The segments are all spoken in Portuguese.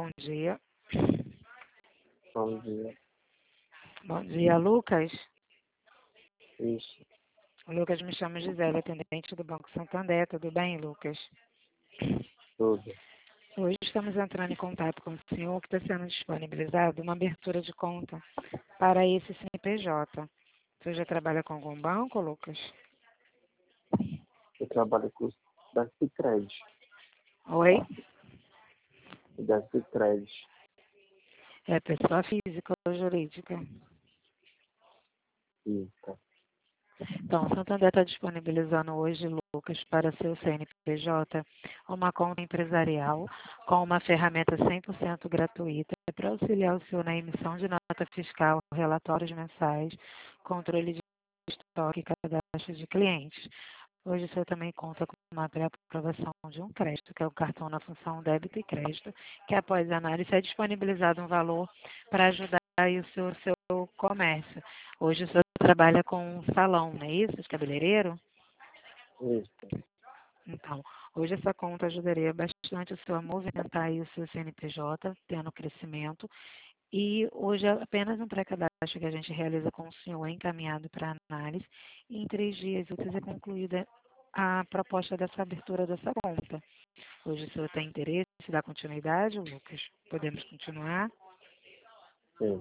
Bom dia. Bom dia. Bom dia, Lucas. Isso, Lucas, me chama Gisele, atendente do Banco Santander. Tudo bem, Lucas? tudo. Hoje estamos entrando em contato com o senhor que está sendo disponibilizado uma abertura de conta para esse CNPJ. Você já trabalha com algum banco, Lucas? Eu trabalho com da Cicred. Oi? Da Cicred. É pessoa física ou jurídica? Isso. Então, o Santander está disponibilizando hoje, Lucas, para seu CNPJ, uma conta empresarial com uma ferramenta 100% gratuita para auxiliar o senhor na emissão de nota fiscal, relatórios mensais, controle de estoque e cadastro de clientes. Hoje o senhor também conta com uma pré-aprovação de um crédito, que é o cartão na função débito e crédito, que após a análise é disponibilizado um valor para ajudar aí o seu comércio. Hoje o senhor trabalha com um salão, não é isso? De cabeleireiro? Isso. Então, hoje essa conta ajudaria bastante o senhor a movimentar aí o seu CNPJ, tendo crescimento. E hoje é apenas um pré-cadastro que a gente realiza com o senhor encaminhado para análise. E em 3 dias úteis é concluída a proposta dessa abertura dessa conta. Hoje o senhor tem interesse em dar continuidade, Lucas? Podemos continuar? Sim.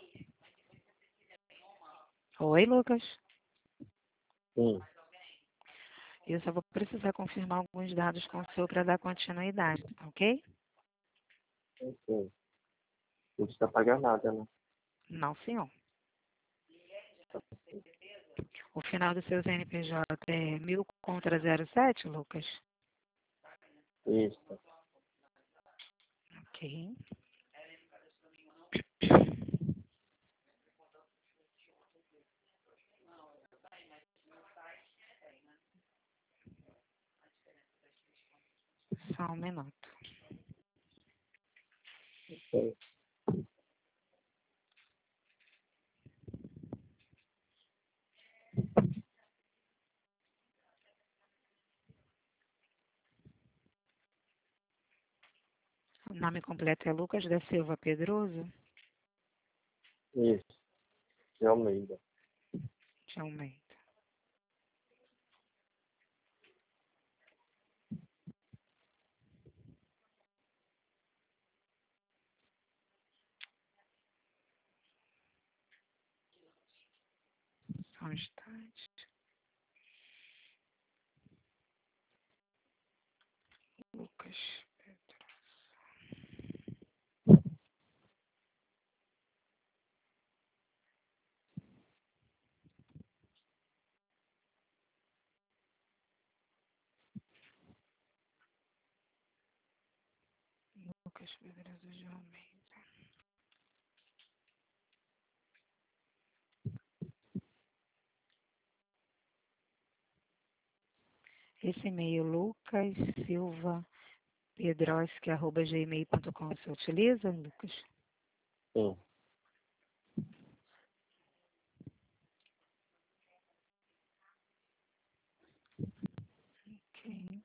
Oi, Lucas. Sim. Eu só vou precisar confirmar alguns dados com o senhor para dar continuidade, ok? Sim. Não precisa pagar nada, né? Não, senhor. O final do seu CNPJ é 1000 contra 07, Lucas? Isso. Ok. Só um minuto. Sim. O nome completo é Lucas da Silva Pedroso Isso. De Almeida. de Almeida. Só um instante. Lucas Pedroso. Lucas Pedroso de Almeida. Esse e-mail, lucassilvapedroski@gmail.com, você utiliza, Lucas? Sim. Ok.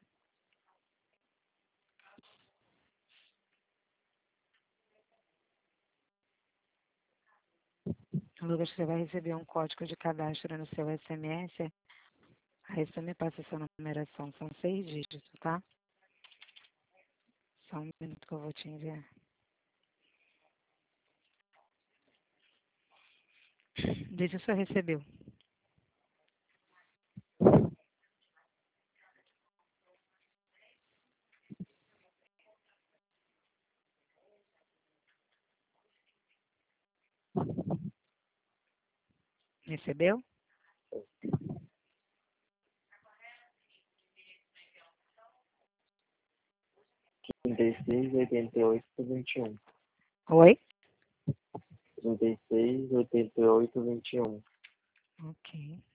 Lucas, você vai receber um código de cadastro no seu SMS. Aí você me passa a sua numeração, são 6 dígitos, tá? Só um minuto que eu vou te enviar. Vê se o senhor recebeu. Recebeu? 36, 88, 21. Oi? 36, 88, 21. Ok.